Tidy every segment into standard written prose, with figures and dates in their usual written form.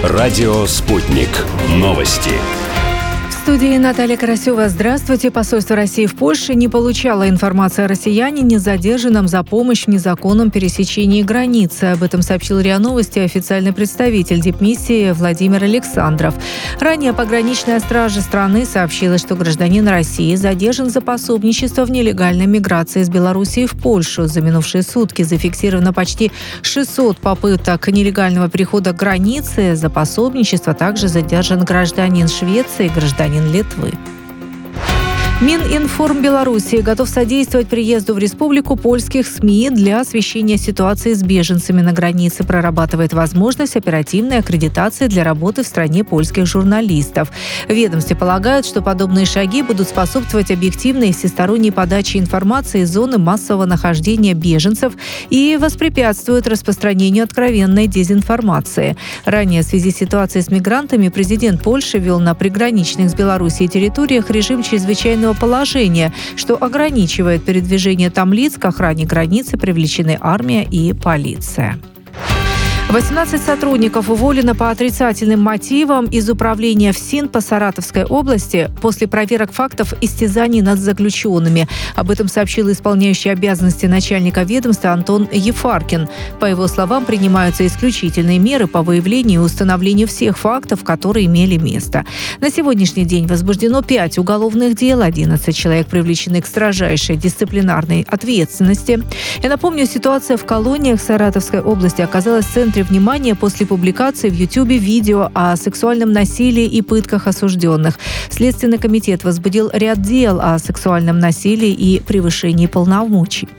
Радио «Спутник». Новости. В студии Наталья Карасева. Здравствуйте. Посольство России в Польше не получало информации о россиянине, задержанном за помощь в незаконном пересечении границы. Об этом сообщил РИА Новости официальный представитель дипмиссии Владимир Александров. Ранее пограничная стража страны сообщила, что гражданин России задержан за пособничество в нелегальной миграции из Белоруссии в Польшу. За минувшие сутки зафиксировано почти 600 попыток нелегального перехода границы. За пособничество также задержан гражданин Швеции и гражданин Литвы. Мининформ Белоруссии готов содействовать приезду в республику польских СМИ для освещения ситуации с беженцами на границе. Прорабатывает возможность оперативной аккредитации для работы в стране польских журналистов. В ведомстве полагают, что подобные шаги будут способствовать объективной и всесторонней подаче информации из зоны массового нахождения беженцев и воспрепятствуют распространению откровенной дезинформации. Ранее в связи с ситуацией с мигрантами президент Польши ввел на приграничных с Белоруссией территориях режим чрезвычайного положения, что ограничивает передвижение там лиц. К охране границы привлечены армия и полиция. 18 сотрудников уволено по отрицательным мотивам из управления ФСИН по Саратовской области после проверок фактов истязаний над заключенными. Об этом сообщил исполняющий обязанности начальника ведомства Антон Ефаркин. По его словам, принимаются исключительные меры по выявлению и установлению всех фактов, которые имели место. На сегодняшний день возбуждено 5 уголовных дел, 11 человек привлечены к строжайшей дисциплинарной ответственности. Я напомню, ситуация в колониях Саратовской области оказалась в центре внимания после публикации в Ютубе видео о сексуальном насилии и пытках осужденных. Следственный комитет возбудил ряд дел о сексуальном насилии и превышении полномочий.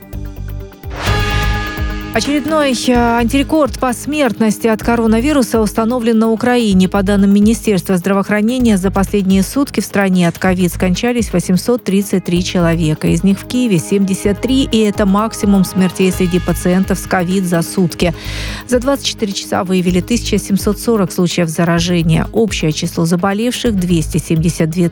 Очередной антирекорд по смертности от коронавируса установлен на Украине. По данным Министерства здравоохранения, за последние сутки в стране от ковид скончались 833 человека. Из них в Киеве 73, и это максимум смертей среди пациентов с ковид за сутки. За 24 часа выявили 1740 случаев заражения. Общее число заболевших – 272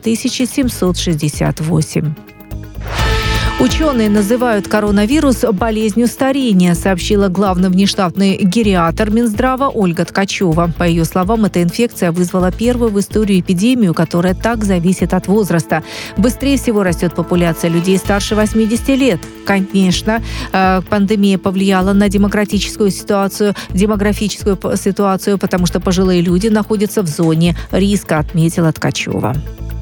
768. Ученые называют коронавирус болезнью старения, сообщила главный внештатный гериатр Минздрава Ольга Ткачева. По ее словам, эта инфекция вызвала первую в истории эпидемию, которая так зависит от возраста. Быстрее всего растет популяция людей старше 80 лет. Конечно, пандемия повлияла на демографическую ситуацию, потому что пожилые люди находятся в зоне риска, отметила Ткачева.